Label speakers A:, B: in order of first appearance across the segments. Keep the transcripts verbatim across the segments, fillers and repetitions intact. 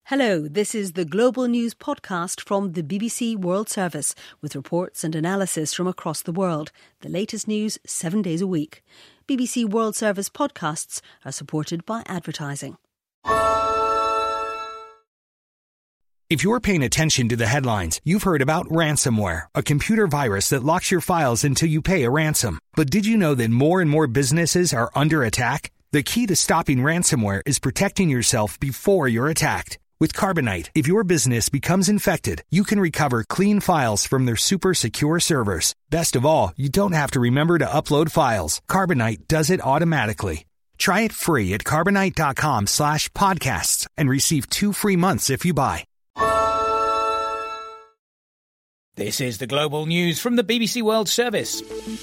A: Hello, this is the Global News podcast from the B B C World Service with reports and analysis from across the world. The latest news seven days a week. B B C World Service podcasts are supported by advertising.
B: If you're paying attention to the headlines, you've heard about ransomware, a computer virus that locks your files until you pay a ransom. But did you know that more and more businesses are under attack? The key to stopping ransomware is protecting yourself before you're attacked. With Carbonite, if your business becomes infected, you can recover clean files from their super secure servers. Best of all, you don't have to remember to upload files. Carbonite does it automatically. Try it free at carbonite.com slash podcasts and receive two free months if you buy.
C: This is the Global News from the B B C World Service.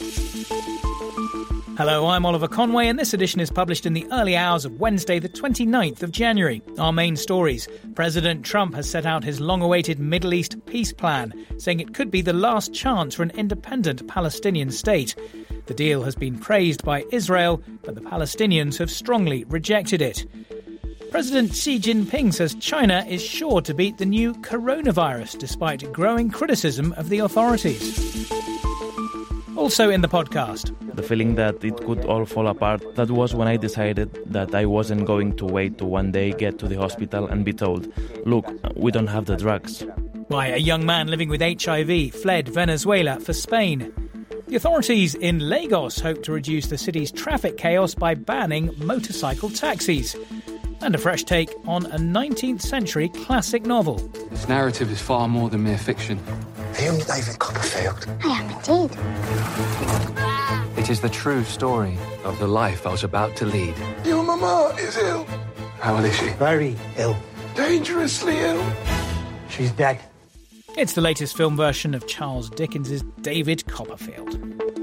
C: Hello, I'm Oliver Conway, and this edition is published in the early hours of Wednesday, the twenty-ninth of January. Our main stories. President Trump has set out his long-awaited Middle East peace plan, saying it could be the last chance for an independent Palestinian state. The deal has been praised by Israel, but the Palestinians have strongly rejected it. President Xi Jinping says China is sure to beat the new coronavirus, despite growing criticism of the authorities. Also in the podcast.
D: The feeling that it could all fall apart, that was when I decided that I wasn't going to wait to one day get to the hospital and be told, look, we don't have the drugs.
C: Why a young man living with H I V fled Venezuela for Spain. The authorities in Lagos hope to reduce the city's traffic chaos by banning motorcycle taxis. And a fresh take on a nineteenth century classic novel.
E: This narrative is far more than mere fiction.
F: Are you David Copperfield?
G: I am indeed.
E: It is the true story of the life I was about to lead.
F: Your mama is ill.
E: How ill is she?
F: Very ill. Dangerously ill. She's dead.
C: It's the latest film version of Charles Dickens's David Copperfield.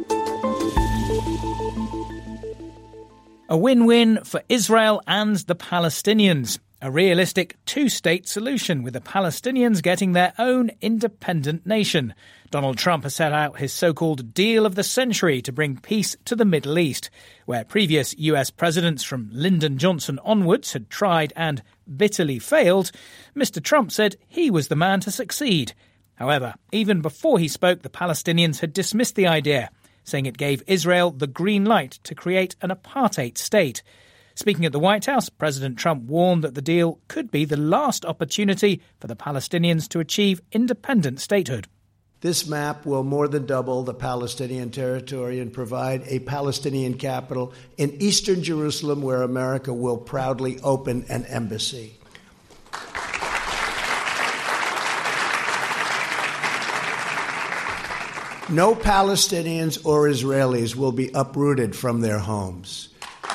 C: A win-win for Israel and the Palestinians. A realistic two-state solution with the Palestinians getting their own independent nation. Donald Trump has set out his so-called deal of the century to bring peace to the Middle East, where previous U S presidents from Lyndon Johnson onwards had tried and bitterly failed. Mister Trump said he was the man to succeed. However, even before he spoke, the Palestinians had dismissed the idea, saying it gave Israel the green light to create an apartheid state. Speaking at the White House, President Trump warned that the deal could be the last opportunity for the Palestinians to achieve independent statehood.
H: This map will more than double the Palestinian territory and provide a Palestinian capital in eastern Jerusalem, where America will proudly open an embassy. No Palestinians or Israelis will be uprooted from their homes.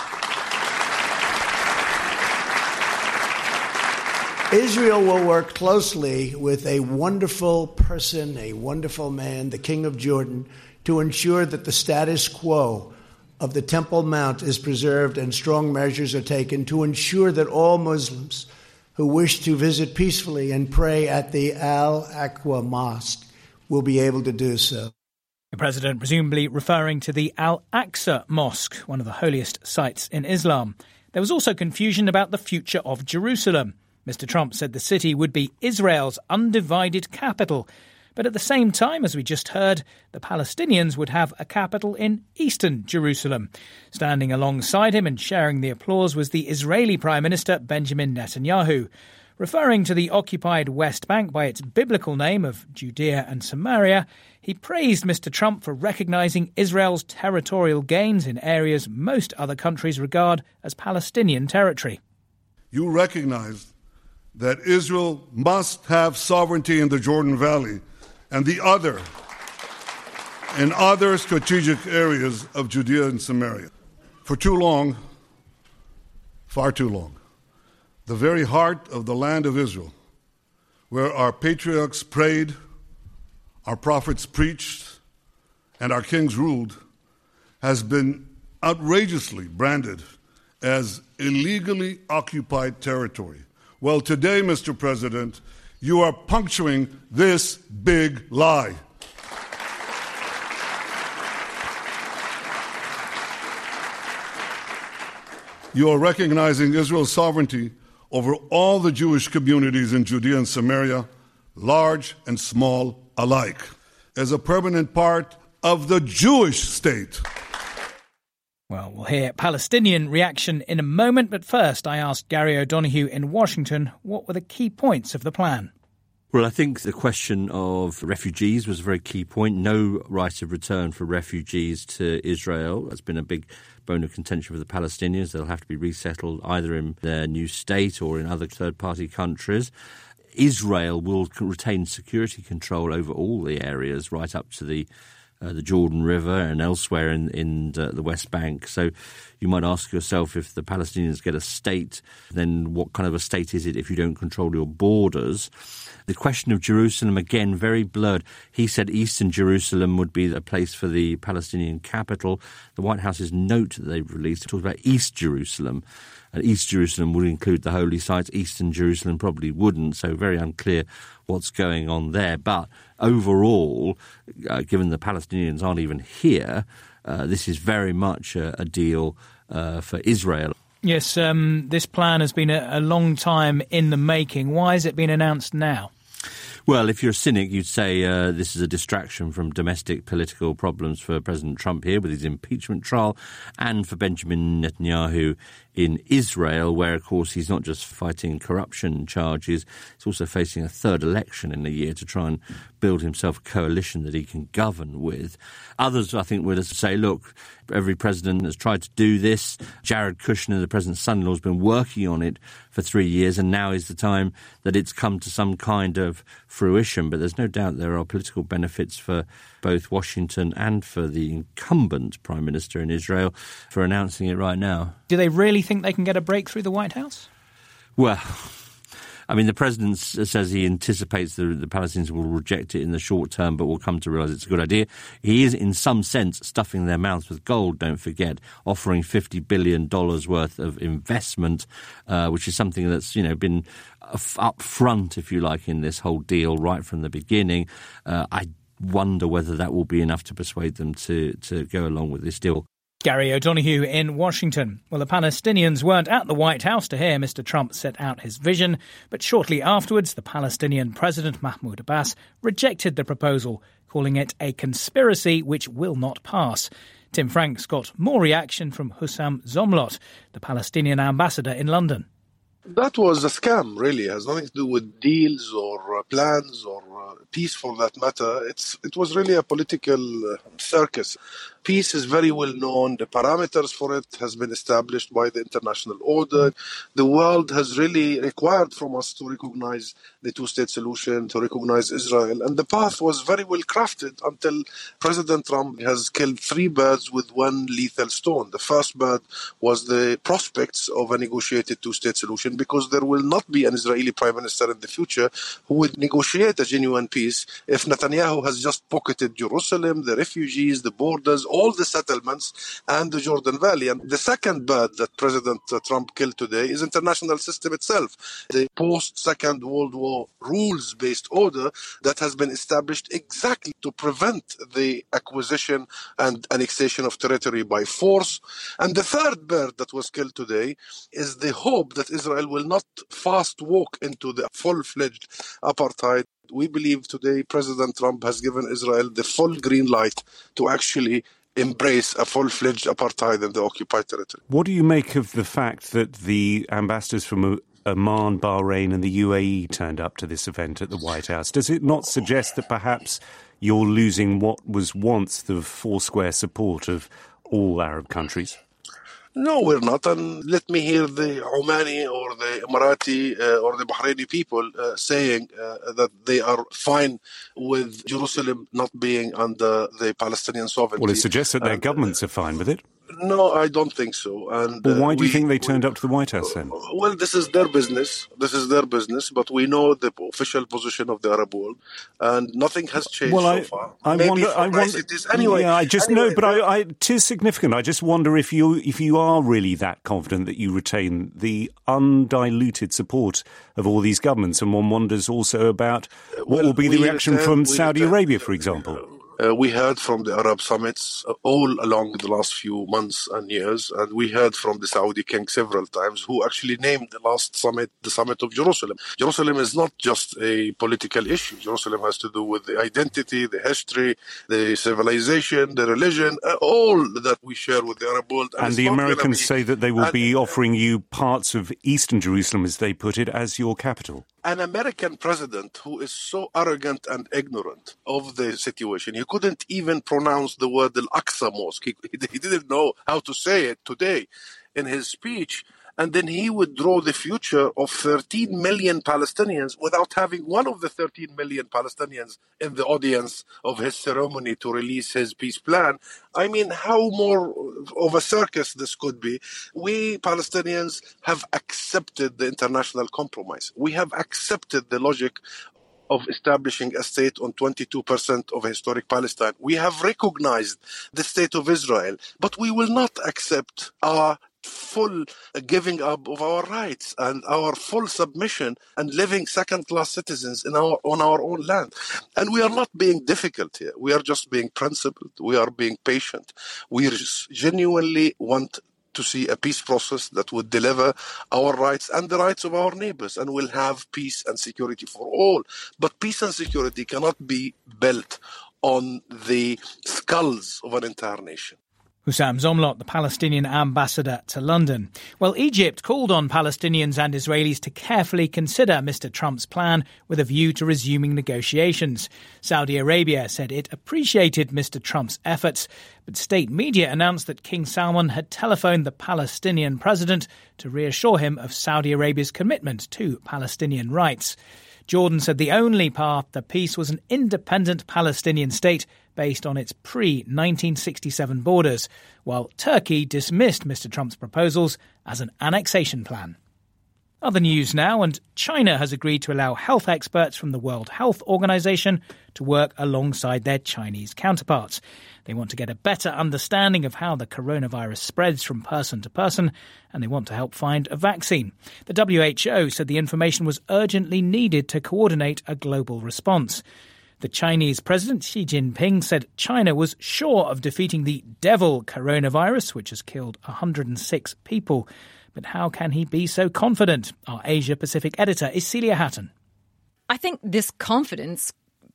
H: Israel will work closely with a wonderful person, a wonderful man, the King of Jordan, to ensure that the status quo of the Temple Mount is preserved and strong measures are taken to ensure that all Muslims who wish to visit peacefully and pray at the Al-Aqsa Mosque will be able to do so.
C: The president presumably referring to the Al-Aqsa Mosque, one of the holiest sites in Islam. There was also confusion about the future of Jerusalem. Mister Trump said the city would be Israel's undivided capital. But at the same time, as we just heard, the Palestinians would have a capital in eastern Jerusalem. Standing alongside him and sharing the applause was the Israeli Prime Minister Benjamin Netanyahu. Referring to the occupied West Bank by its biblical name of Judea and Samaria, he praised Mister Trump for recognising Israel's territorial gains in areas most other countries regard as Palestinian territory.
I: You recognise that Israel must have sovereignty in the Jordan Valley and the other and other strategic areas of Judea and Samaria. For too long, far too long, the very heart of the land of Israel, where our patriarchs prayed, our prophets preached, and our kings ruled, has been outrageously branded as illegally occupied territory. Well, today, Mister President, you are puncturing this big lie. You are recognizing Israel's sovereignty over all the Jewish communities in Judea and Samaria, large and small alike, as a permanent part of the Jewish state.
C: Well, we'll hear Palestinian reaction in a moment, but first I asked Gary O'Donoghue in Washington what were the key points of the plan.
G: Well, I think the question of refugees was a very key point. No right of return for refugees to Israel. That's been a big bone of contention for the Palestinians. They'll have to be resettled either in their new state or in other third-party countries. Israel will retain security control over all the areas right up to the Uh, the Jordan River and elsewhere in, in uh, the West Bank. So you might ask yourself, if the Palestinians get a state, then what kind of a state is it if you don't control your borders? The question of Jerusalem, again, very blurred. He said Eastern Jerusalem would be a place for the Palestinian capital. The White House's note that they've released talks about East Jerusalem. And East Jerusalem would include the holy sites. Eastern Jerusalem probably wouldn't, so very unclear what's going on there. But overall, uh, given the Palestinians aren't even here, uh, this is very much a, a deal uh, for Israel.
C: Yes, um, this plan has been a, a long time in the making. Why has it been announced now?
G: Well, if you're a cynic, you'd say uh, this is a distraction from domestic political problems for President Trump here with his impeachment trial, and for Benjamin Netanyahu in Israel, where, of course, he's not just fighting corruption charges, he's also facing a third election in a year to try and build himself a coalition that he can govern with. Others, I think, would say, look, every president has tried to do this. Jared Kushner, the president's son-in-law, has been working on it for three years, and now is the time that it's come to some kind of fruition. But there's no doubt there are political benefits for both Washington and for the incumbent Prime Minister in Israel for announcing it right now.
C: Do they really think they can get a break through the White House?
G: Well, I mean, the president says he anticipates the, the Palestinians will reject it in the short term, but will come to realise it's a good idea. He is, in some sense, stuffing their mouths with gold, don't forget, offering fifty billion dollars worth of investment, uh, which is something that's, you know, been up front, if you like, in this whole deal right from the beginning. Uh, I wonder whether that will be enough to persuade them to, to go along with this deal.
C: Gary O'Donoghue in Washington. Well, the Palestinians weren't at the White House to hear Mister Trump set out his vision, but shortly afterwards, the Palestinian President Mahmoud Abbas rejected the proposal, calling it a conspiracy which will not pass. Tim Frank's got more reaction from Hussam Zomlot, the Palestinian ambassador in London.
F: That was a scam, really. It has nothing to do with deals or uh, plans or uh, peace for that matter. It's It was really a political uh, circus. Peace is very well known. The parameters for it has been established by the international order. The world has really required from us to recognize the two-state solution, to recognize Israel. And the path was very well crafted until President Trump has killed three birds with one lethal stone. The first bird was the prospects of a negotiated two-state solution, because there will not be an Israeli prime minister in the future who would negotiate a genuine peace if Netanyahu has just pocketed Jerusalem, the refugees, the borders, all the settlements, and the Jordan Valley. And the second bird that President Trump killed today is international system itself, the post-Second World War rules-based order that has been established exactly to prevent the acquisition and annexation of territory by force. And the third bird that was killed today is the hope that Israel will not fast walk into the full-fledged apartheid. We believe today President Trump has given Israel the full green light to actually embrace a full-fledged apartheid in the occupied territory.
J: What do you make of the fact that the ambassadors from Oman, Bahrain and the U A E turned up to this event at the White House? Does it not suggest that perhaps you're losing what was once the foursquare support of all Arab countries?
F: No, we're not. And let me hear the Omani or the Emirati uh, or the Bahraini people uh, saying uh, that they are fine with Jerusalem not being under the Palestinian sovereignty.
J: Well, it suggests that their
F: and,
J: governments are fine with it.
F: No, I don't think so. And
J: well, why
F: uh,
J: do you
F: we,
J: think they turned
F: we,
J: up to the White House then?
F: Well, this is their business. This is their business. But we know the official position of the Arab world, and nothing has changed
J: well, I,
F: so far.
J: I
F: Maybe
J: wonder.
F: for
J: I wonder.
F: It is. Anyway,
J: yeah, I just
F: anyway,
J: know, but I, I, it is significant. I just wonder if you, if you are really that confident that you retain the undiluted support of all these governments, and one wonders also about what
F: well,
J: will be the reaction
F: return,
J: from Saudi
F: return,
J: Arabia, for example.
F: Uh, we heard from the Arab summits uh, all along the last few months and years, and we heard from the Saudi king several times, who actually named the last summit the Summit of Jerusalem. Jerusalem is not just a political issue. Jerusalem has to do with the identity, the history, the civilization, the religion, uh, all that we share with the Arab world.
J: And, and the Americans be, say that they will and, be offering you parts of eastern Jerusalem, as they put it, as your capital.
F: An American president who is so arrogant and ignorant of the situation, he couldn't even pronounce the word Al-Aqsa Mosque. He, he didn't know how to say it today in his speech. And then he would draw the future of thirteen million Palestinians without having one of the thirteen million Palestinians in the audience of his ceremony to release his peace plan. I mean, how more of a circus this could be? We Palestinians have accepted the international compromise. We have accepted the logic of establishing a state on twenty-two percent of historic Palestine. We have recognized the state of Israel, but we will not accept our full giving up of our rights and our full submission and living second-class citizens in our on our own land. And we are not being difficult here. We are just being principled. We are being patient. We genuinely want to see a peace process that would deliver our rights and the rights of our neighbors, and will have peace and security for all. But peace and security cannot be built on the skulls of an entire nation.
C: Hussam Zomlot, the Palestinian ambassador to London. Well, Egypt called on Palestinians and Israelis to carefully consider Mister Trump's plan with a view to resuming negotiations. Saudi Arabia said it appreciated Mister Trump's efforts, but state media announced that King Salman had telephoned the Palestinian president to reassure him of Saudi Arabia's commitment to Palestinian rights. Jordan said the only path to peace was an independent Palestinian state based on its pre nineteen sixty-seven borders, while Turkey dismissed Mister Trump's proposals as an annexation plan. Other news now, and China has agreed to allow health experts from the World Health Organization to work alongside their Chinese counterparts. They want to get a better understanding of how the coronavirus spreads from person to person, and they want to help find a vaccine. The W H O said the information was urgently needed to coordinate a global response. The Chinese President Xi Jinping said China was sure of defeating the devil coronavirus, which has killed one hundred six people. But how can he be so confident? Our Asia-Pacific editor is Celia Hatton.
K: I think this confidence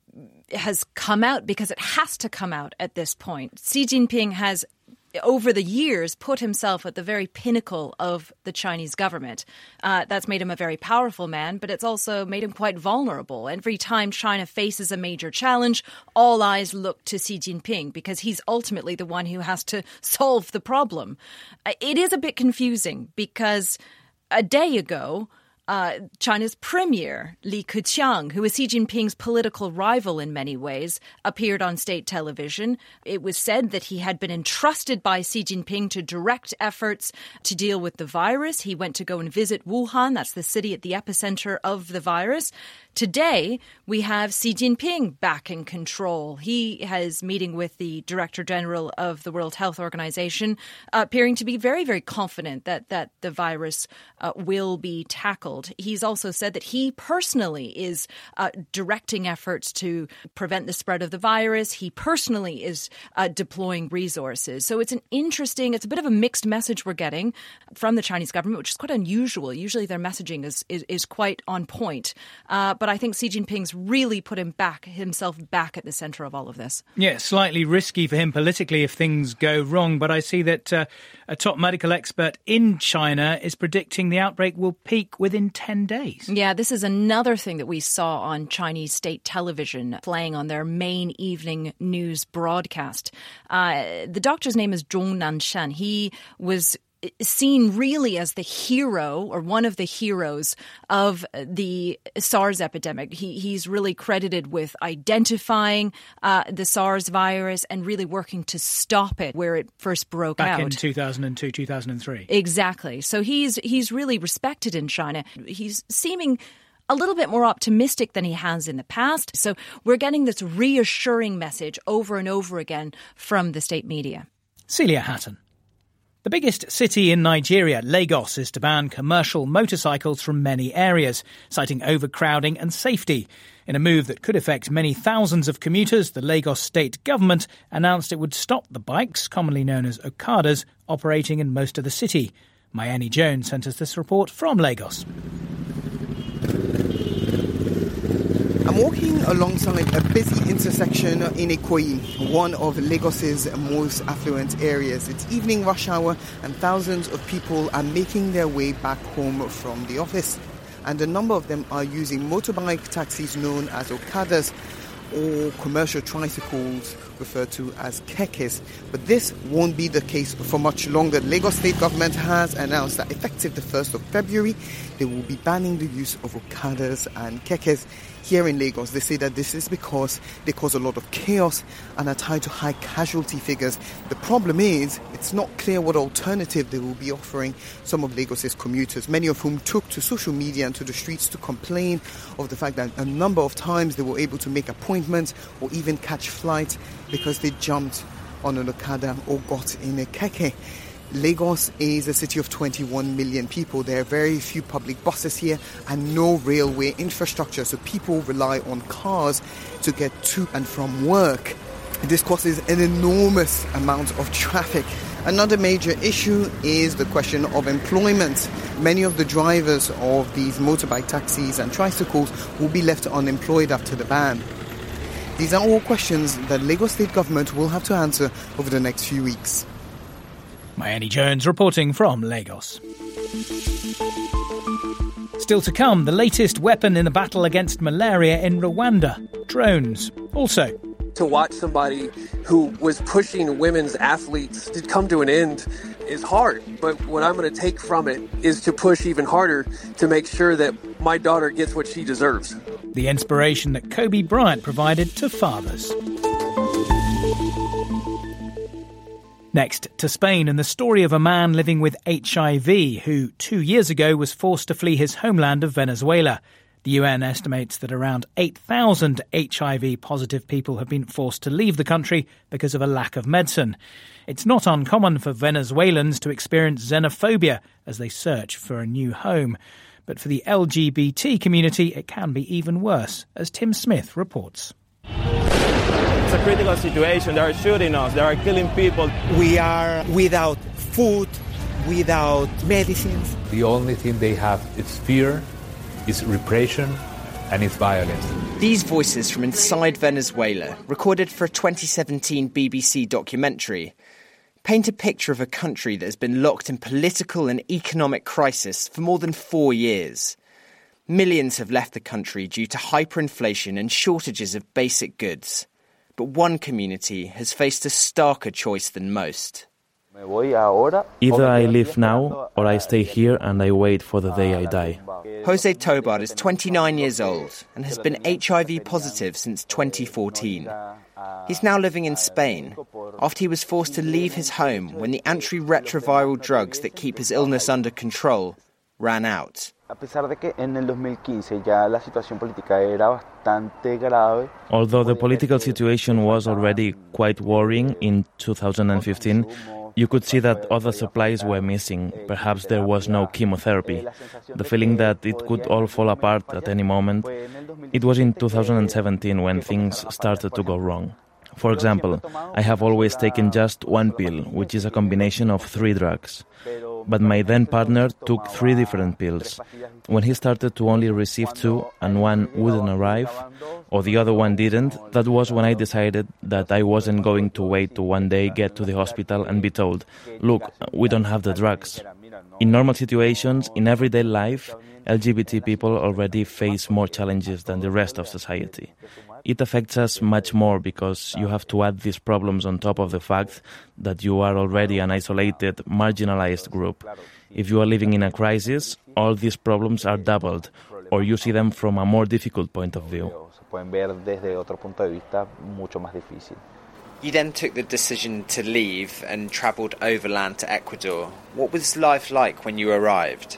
K: has come out because it has to come out at this point. Xi Jinping has, over the years, put himself at the very pinnacle of the Chinese government. Uh, that's made him a very powerful man, but it's also made him quite vulnerable. Every time China faces a major challenge, all eyes look to Xi Jinping because he's ultimately the one who has to solve the problem. Uh, it is a bit confusing because a day ago, Uh, China's premier, Li Keqiang, who is Xi Jinping's political rival in many ways, appeared on state television. It was said that he had been entrusted by Xi Jinping to direct efforts to deal with the virus. He went to go and visit Wuhan. That's the city at the epicenter of the virus. Today, we have Xi Jinping back in control. He has meeting with the Director General of the World Health Organization, uh, appearing to be very, very confident that, that the virus uh, will be tackled. He's also said that he personally is uh, directing efforts to prevent the spread of the virus. He personally is uh, deploying resources. So it's an interesting, it's a bit of a mixed message we're getting from the Chinese government, which is quite unusual. Usually their messaging is, is, is quite on point. Uh, but I think Xi Jinping's really put him back, himself back at the center of all of this.
C: Yeah, slightly risky for him politically if things go wrong. But I see that uh, a top medical expert in China is predicting the outbreak will peak within ten days.
K: Yeah, this is another thing that we saw on Chinese state television playing on their main evening news broadcast. Uh, the doctor's name is Zhong Nanshan. He was seen really as the hero or one of the heroes of the SARS epidemic. He, he's really credited with identifying uh, the SARS virus and really working to stop it where it first broke
C: Back
K: out.
C: Back in two thousand two, two thousand three.
K: Exactly. So he's he's really respected in China. He's seeming a little bit more optimistic than he has in the past. So we're getting this reassuring message over and over again from the state media.
C: Celia Hatton. The biggest city in Nigeria, Lagos, is to ban commercial motorcycles from many areas, citing overcrowding and safety. In a move that could affect many thousands of commuters, the Lagos state government announced it would stop the bikes, commonly known as Okadas, operating in most of the city. Mayeni Jones sent us this report from Lagos.
L: I'm walking alongside a busy intersection in Ikoyi, one of Lagos's most affluent areas. It's evening rush hour and thousands of people are making their way back home from the office. And a number of them are using motorbike taxis known as Okadas or commercial tricycles referred to as kekes. But this won't be the case for much longer. Lagos state government has announced that effective the first of February, they will be banning the use of Okadas and kekes here in Lagos. They say that this is because they cause a lot of chaos and are tied to high casualty figures. The problem is, it's not clear what alternative they will be offering some of Lagos's commuters, many of whom took to social media and to the streets to complain of the fact that a number of times they were able to make appointments or even catch flights because they jumped on an Okada or got in a keke. Lagos is a city of twenty-one million people. There are very few public buses here and no railway infrastructure, so people rely on cars to get to and from work. This causes an enormous amount of traffic. Another major issue is the question of employment. Many of the drivers of these motorbike taxis and tricycles will be left unemployed after the ban. These are all questions that Lagos state government will have to answer over the next few weeks.
C: Mayeni Jones reporting from Lagos. Still to come, the latest weapon in the battle against malaria in Rwanda, drones. Also,
M: to watch somebody who was pushing women's athletes to come to an end is hard. But what I'm going to take from it is to push even harder to make sure that my daughter gets what she deserves.
C: The inspiration that Kobe Bryant provided to fathers. Next, to Spain and the story of a man living with H I V who two years ago was forced to flee his homeland of Venezuela. The U N estimates that around eight thousand H I V-positive people have been forced to leave the country because of a lack of medicine. It's not uncommon for Venezuelans to experience xenophobia as they search for a new home. But for the L G B T community, it can be even worse, as Tim Smith reports.
N: It's a critical situation. They are shooting us. They are killing people.
O: We are without food, without medicines.
P: The only thing they have is fear, is repression, and it's violence.
Q: These voices from inside Venezuela, recorded for a twenty seventeen B B C documentary, paint a picture of a country that has been locked in political and economic crisis for more than four years. Millions have left the country due to hyperinflation and shortages of basic goods. But one community has faced a starker choice than most.
D: Either I live now or I stay here and I wait for the day I die.
Q: Jose Tobar is twenty-nine years old and has been H I V positive since twenty fourteen. He's now living in Spain after he was forced to leave his home when the antiretroviral drugs that keep his illness under control ran out.
D: Although the political situation was already quite worrying in two thousand fifteen, you could see that other supplies were missing. Perhaps there was no chemotherapy. The feeling that it could all fall apart at any moment. It was in two thousand seventeen when things started to go wrong. For example, I have always taken just one pill, which is a combination of three drugs. But my then partner took three different pills. When he started to only receive two and one wouldn't arrive, or the other one didn't, that was when I decided that I wasn't going to wait to one day get to the hospital and be told, look, we don't have the drugs. In normal situations, in everyday life, L G B T people already face more challenges than the rest of society. It affects us much more because you have to add these problems on top of the fact that you are already an isolated, marginalized group. If you are living in a crisis, all these problems are doubled, or you see them from a more difficult point of view.
Q: You then took the decision to leave and travelled overland to Ecuador. What was life like when you arrived?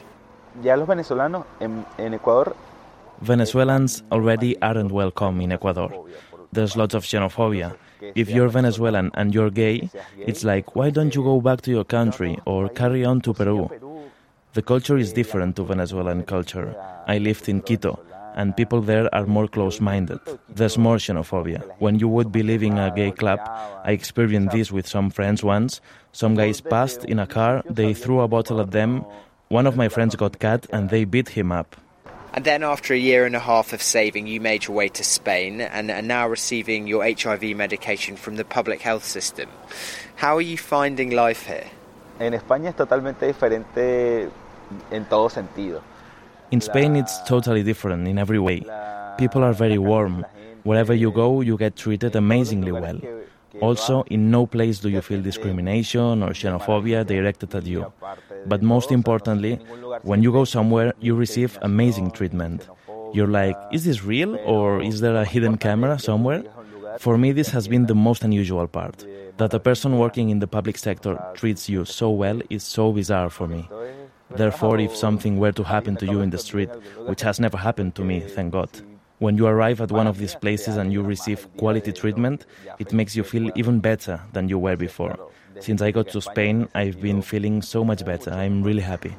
D: Venezuelans already aren't welcome in Ecuador. there's lots of xenophobia. If you're Venezuelan and you're gay, it's like, why don't you go back to your country or carry on to Peru? The culture is different to Venezuelan culture. I lived in Quito, and people there are more close-minded. There's more xenophobia. When you would be leaving a gay club, I experienced this with some friends once. Some guys passed in a car, they threw a bottle at them. One of my friends got cut and they beat him up.
Q: And then after a year and a half of saving, you made your way to Spain and are now receiving your H I V medication from the public health system. How are you finding life here?
R: En España es totalmente diferente en todo sentido.
D: In Spain, it's totally different in every way. People are very warm. Wherever you go, you get treated amazingly well. Also, in no place do you feel discrimination or xenophobia directed at you. But most importantly, when you go somewhere, you receive amazing treatment. You're like, is this real or is there a hidden camera somewhere? For me, this has been the most unusual part. That a person working in the public sector treats you so well is so bizarre for me. Therefore, if something were to happen to you in the street, which has never happened to me, thank God, when you arrive at one of these places and you receive quality treatment, it makes you feel even better than you were before. Since I got to Spain, I've been feeling so much better. I'm really happy.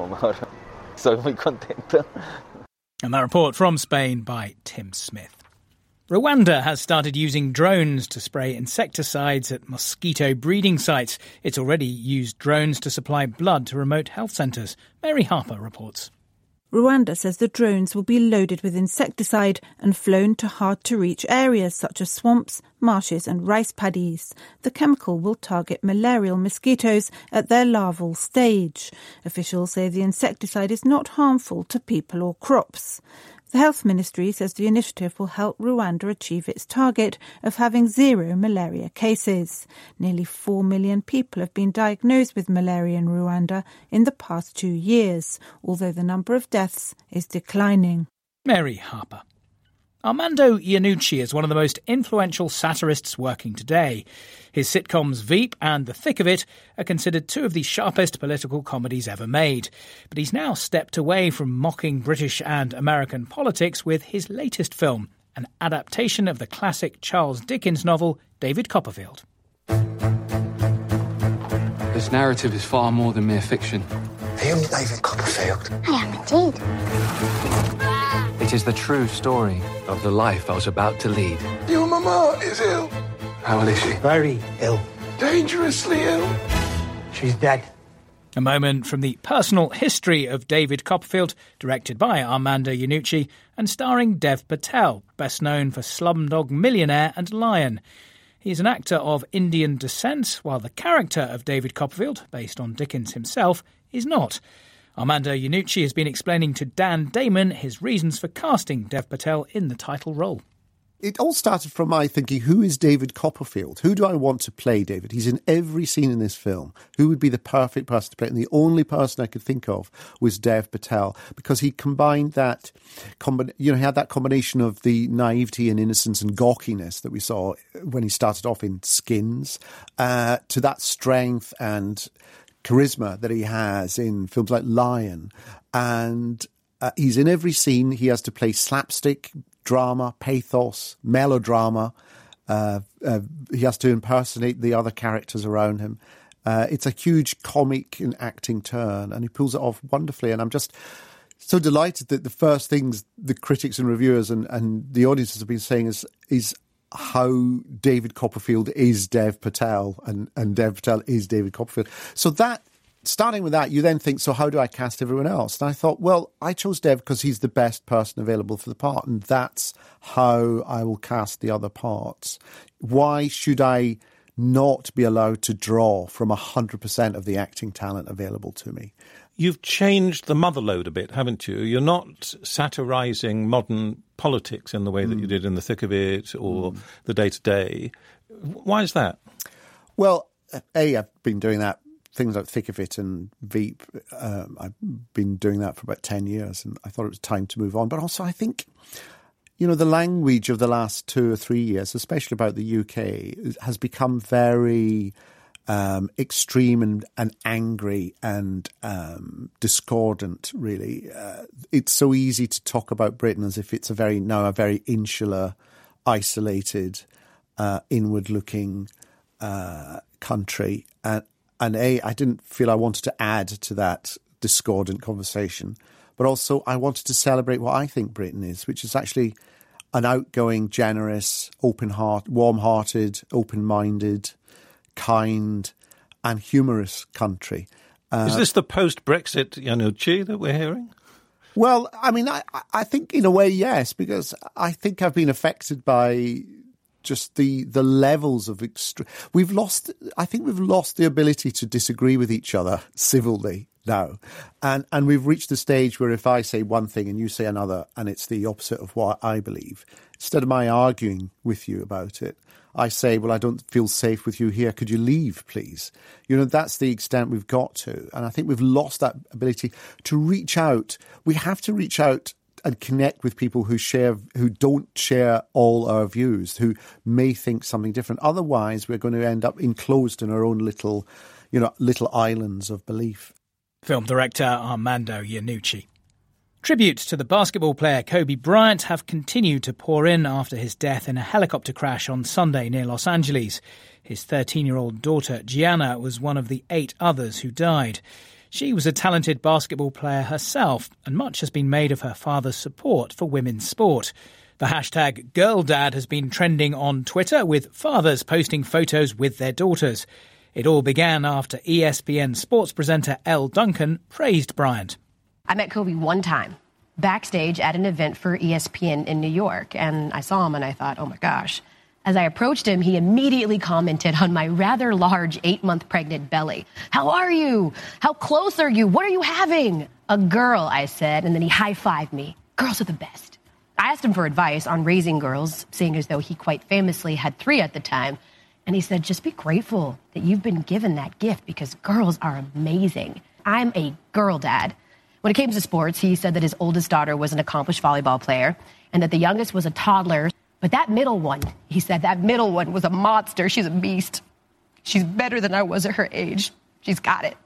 C: And that report from Spain by Tim Smith. Rwanda has started using drones to spray insecticides at mosquito breeding sites. It's already used drones to supply blood to remote health centres. Mary Harper reports.
S: Rwanda says the drones will be loaded with insecticide and flown to hard-to-reach areas such as swamps, marshes and rice paddies. The chemical will target malarial mosquitoes at their larval stage. Officials say the insecticide is not harmful to people or crops. The Health Ministry says the initiative will help Rwanda achieve its target of having zero malaria cases. Nearly four million people have been diagnosed with malaria in Rwanda in the past two years, although the number of deaths is declining.
C: Mary Harper. Armando Iannucci is one of the most influential satirists working today. His sitcoms Veep and The Thick of It are considered two of the sharpest political comedies ever made. But he's now stepped away from mocking British and American politics with his latest film, an adaptation of the classic Charles Dickens novel David Copperfield.
E: This narrative is far more than mere fiction.
T: Are you David Copperfield?
U: I am indeed.
E: It is the true story of the life I was about to lead.
T: Your mama is ill.
E: How ill is she?
T: Very ill. Dangerously ill. She's dead.
C: A moment from the personal history of David Copperfield, directed by Armando Iannucci and starring Dev Patel, best known for Slumdog Millionaire and Lion. He is an actor of Indian descent, while the character of David Copperfield, based on Dickens himself, is not. Armando Iannucci has been explaining to Dan Damon his reasons for casting Dev Patel in the title role.
V: It all started from my thinking, who is David Copperfield? Who do I want to play David? He's in every scene in this film. Who would be the perfect person to play? And the only person I could think of was Dev Patel, because he combined that, you know, he had that combination of the naivety and innocence and gawkiness that we saw when he started off in Skins, uh, to that strength and charisma that he has in films like Lion. And uh, he's in every scene. He has to play slapstick, drama, pathos, melodrama. Uh, uh, he has to impersonate the other characters around him. Uh, it's a huge comic and acting turn, and he pulls it off wonderfully. And I'm just so delighted that the first things the critics and reviewers and, and the audiences have been saying is is how David Copperfield is Dev Patel and, and Dev Patel is David Copperfield. So that, starting with that, you then think, so how do I cast everyone else? And I thought, well, I chose Dev because he's the best person available for the part, and that's how I will cast the other parts. Why should I not be allowed to draw from one hundred percent of the acting talent available to me?
W: You've changed the motherlode a bit, haven't you? You're not satirising modern politics in the way that mm. you did in The Thick of It or mm. The Day-to-Day. Why is that?
V: Well, A, I've been doing that, things like Thick of It and Veep. Um, I've been doing that for about ten years, and I thought it was time to move on. But also I think, you know, the language of the last two or three years, especially about the U K, has become very Um, extreme and, and angry and um, discordant, really. Uh, it's so easy to talk about Britain as if it's a very now a very insular isolated, uh, inward-looking uh, country. And, and A, I didn't feel I wanted to add to that discordant conversation, but also I wanted to celebrate what I think Britain is, which is actually an outgoing, generous, open heart, warm-hearted, open-minded, kind, and humorous country. Uh,
W: is this the post-Brexit Iannucci that we're hearing?
V: Well, I mean, I, I think in a way, yes, because I think I've been affected by just the the levels of extreme. We've lost, I think we've lost the ability to disagree with each other civilly now. And and we've reached the stage where if I say one thing and you say another and it's the opposite of what I believe, instead of my arguing with you about it, I say, well, I don't feel safe with you here. Could you leave, please? You know, that's the extent we've got to. And I think we've lost that ability to reach out. We have to reach out and connect with people who share, who don't share all our views, who may think something different. Otherwise, we're going to end up enclosed in our own little, you know, little islands of belief.
C: Film director Armando Iannucci. Tributes to the basketball player Kobe Bryant have continued to pour in after his death in a helicopter crash on Sunday near Los Angeles. His thirteen-year-old daughter Gianna was one of the eight others who died. She was a talented basketball player herself, and much has been made of her father's support for women's sport. The hashtag GirlDad has been trending on Twitter, with fathers posting photos with their daughters. It all began after E S P N sports presenter Elle Duncan praised Bryant.
A: I met Kobe one time backstage at an event for E S P N in New York, and I saw him and I thought, oh my gosh. As I approached him, he immediately commented on my rather large eight-month pregnant belly. How are you? How close are you? What are you having? A girl, I said, and then he high-fived me. Girls are the best. I asked him for advice on raising girls, seeing as though he quite famously had three at the time. And he said, just be grateful that you've been given that gift because girls are amazing. I'm a girl dad. When it came to sports, he said that his oldest daughter was an accomplished volleyball player and that the youngest was a toddler. But that middle one, he said, that middle one was a monster. She's a beast. She's better than I was at her age. She's got it.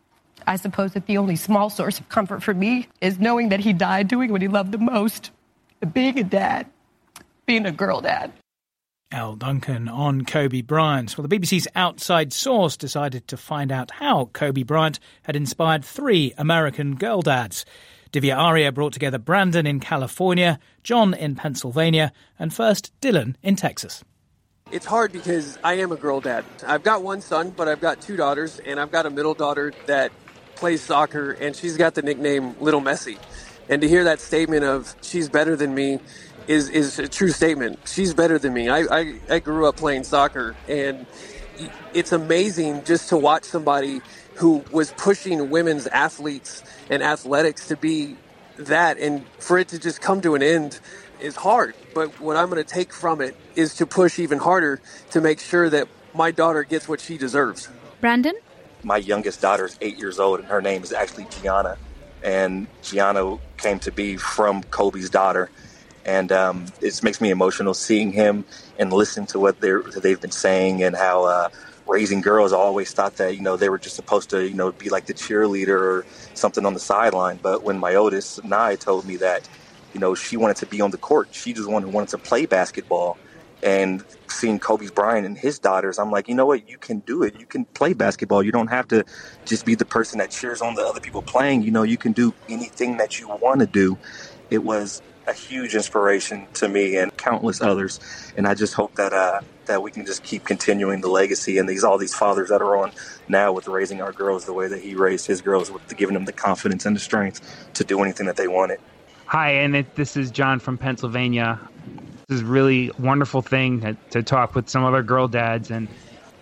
A: I suppose that the only small source of comfort for me is knowing that he died doing what he loved the most, being a dad, being a girl dad.
C: Elle Duncan on Kobe Bryant. Well, the B B C's Outside Source decided to find out how Kobe Bryant had inspired three American girl dads. Divya Arya brought together Brandon in California, John in Pennsylvania, and first Dylan in Texas.
M: It's hard because I am a girl dad. I've got one son, but I've got two daughters, and I've got a middle daughter that plays soccer, and she's got the nickname Little Messi. And to hear that statement of she's better than me is is a true statement. She's better than me. I, I, I grew up playing soccer, and it's amazing just to watch somebody who was pushing women's athletes and athletics to be that, and for it to just come to an end is hard. But what I'm going to take from it is to push even harder to make sure that my daughter gets what she deserves.
K: Brandon?
B: My youngest daughter is eight years old, and her name is actually Gianna. And Gianna came to be from Kobe's daughter. And um, it makes me emotional seeing him and listening to what they're, they've been saying and how uh, raising girls, I always thought that, you know, they were just supposed to, you know, be like the cheerleader or something on the sideline. But when my oldest, Nai, told me that, you know, she wanted to be on the court, she just wanted, wanted to play basketball. And seeing Kobe Bryant and his daughters, I'm like, you know what, you can do it. You can play basketball. You don't have to just be the person that cheers on the other people playing. You know, you can do anything that you want to do. It was a huge inspiration to me and countless others. And I just hope that uh, that we can just keep continuing the legacy and these all these fathers that are on now with raising our girls the way that he raised his girls, with giving them the confidence and the strength to do anything that they wanted.
U: Hi, and it, this is John from Pennsylvania. This is a really wonderful thing to, to talk with some other girl dads. And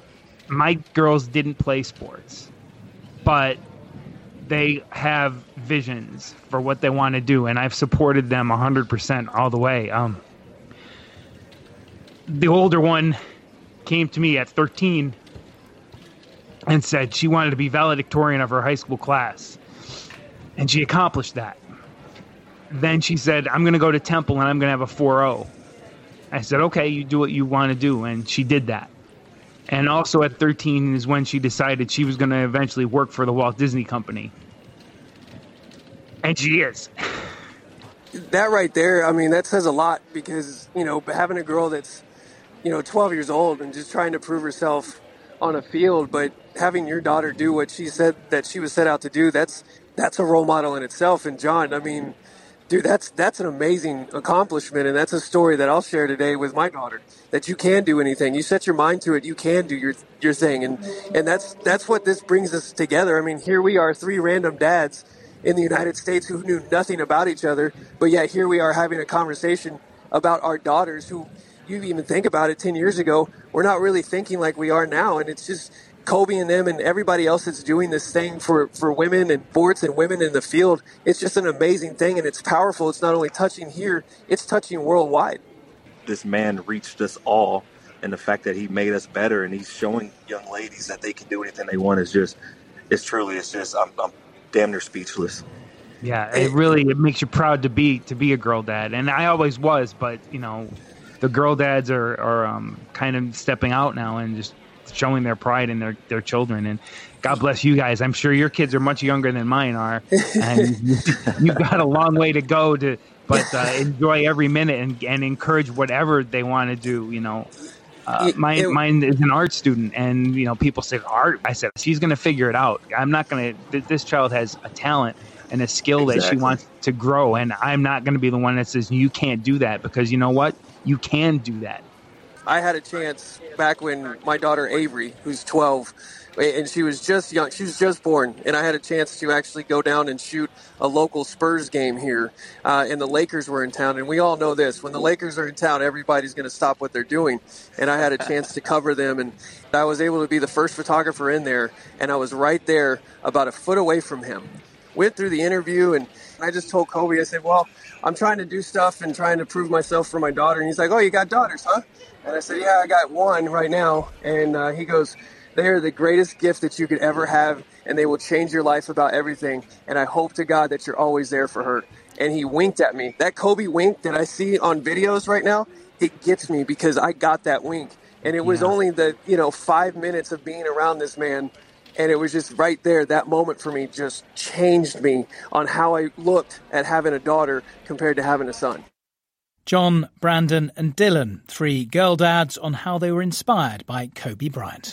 U: my girls didn't play sports, but they have visions for what they want to do, and I've supported them one hundred percent all the way. Um, the older one came to me at thirteen and said she wanted to be valedictorian of her high school class, and she accomplished that. Then she said, I'm going to go to Temple and I'm going to have a four oh. I said, okay, you do what you want to do, and she did that. And also at thirteen is when she decided she was going to eventually work for the Walt Disney Company. And she is.
M: that right there, I mean, that says a lot because, you know, having a girl that's, you know, twelve years old and just trying to prove herself on a field, but having your daughter do what she said that she was set out to do, that's that's a role model in itself. And John, I mean, dude, that's that's an amazing accomplishment, and that's a story that I'll share today with my daughter, that you can do anything. You set your mind to it, you can do your your thing. And and that's that's what this brings us together. I mean, here we are, three random dads in the United States who knew nothing about each other, but yet here we are having a conversation about our daughters who, you even think about it, ten years ago, we're not really thinking like we are now. And it's just Kobe and them and everybody else that's doing this thing for, for women and sports and women in the field. It's just an amazing thing, and it's powerful. It's not only touching here, it's touching worldwide.
B: This man reached us all, and the fact that he made us better and he's showing young ladies that they can do anything they want is just, it's truly, it's just, I'm, I'm damn near speechless.
U: Yeah, it really, it makes you proud to be, to be a girl dad. And I always was, but, you know, the girl dads are, are um, kind of stepping out now and just showing their pride in their, their children. And God bless you guys. I'm sure your kids are much younger than mine are. And you've got a long way to go to, but uh, enjoy every minute and, and encourage whatever they want to do, you know. Uh, mine, it, mine is an art student, and, you know, people say, art? I said, she's going to figure it out. I'm not going to, th- this child has a talent and a skill exactly. that she wants to grow, and I'm not going to be the one that says, you can't do that, because you know what? You can do that.
M: I had a chance back when my daughter Avery, who's twelve, and she was just young, she was just born, and I had a chance to actually go down and shoot a local Spurs game here, uh, and the Lakers were in town, and we all know this, when the Lakers are in town, everybody's going to stop what they're doing, and I had a chance to cover them, and I was able to be the first photographer in there, and I was right there about a foot away from him. Went through the interview, and I just told Kobe, I said, well, I'm trying to do stuff and trying to prove myself for my daughter, and he's like, oh, you got daughters, huh? And I said, yeah, I got one right now, and uh, he goes, they are the greatest gift that you could ever have, and they will change your life about everything, and I hope to God that you're always there for her. And he winked at me. That Kobe wink that I see on videos right now, it gets me because I got that wink. And it was yeah. only the, you know, five minutes of being around this man, and it was just right there, that moment for me just changed me on how I looked at having a daughter compared to having a son.
C: John, Brandon and Dylan, three girl dads on how they were inspired by Kobe Bryant.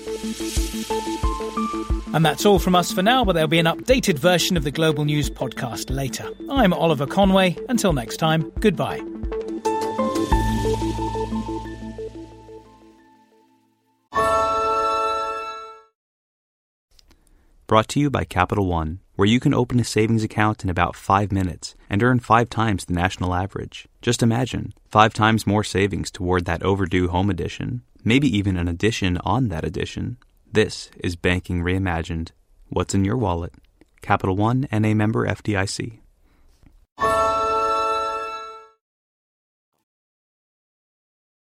C: And that's all from us for now, but there'll be an updated version of the Global News podcast later. I'm Oliver Conway. Until next time, goodbye.
G: Brought to you by Capital One, where you can open a savings account in about five minutes and earn five times the national average. Just imagine, five times more savings toward that overdue home edition, maybe even an addition on that addition. This is banking reimagined. What's in your wallet? Capital One, N A member F D I C.